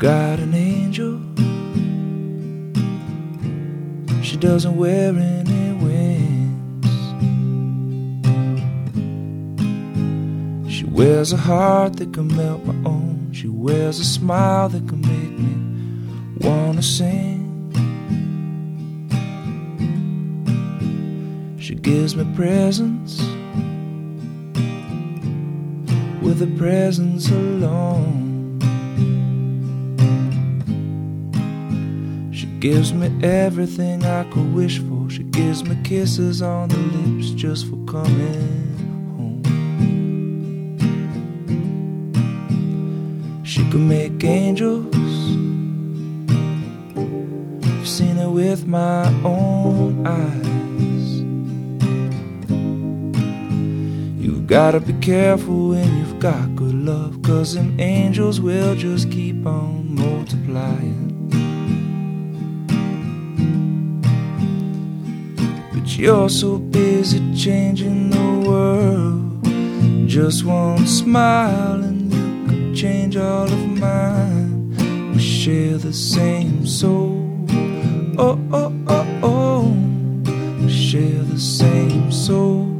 got an angel. She doesn't wear any wings. She wears a heart that can melt my own. She wears a smile that can make me wanna sing. She gives me presents with a presence alone. She gives me everything I could wish for. She gives me kisses on the lips just for coming home. She can make angels. I've seen it with my own eyes. You've gotta be careful when you've got good love, 'cause them angels will just keep on multiplying. But you're so busy changing the world. Just one smile and you could change all of mine. We share the same soul. Oh, oh, oh, oh. We share the same soul.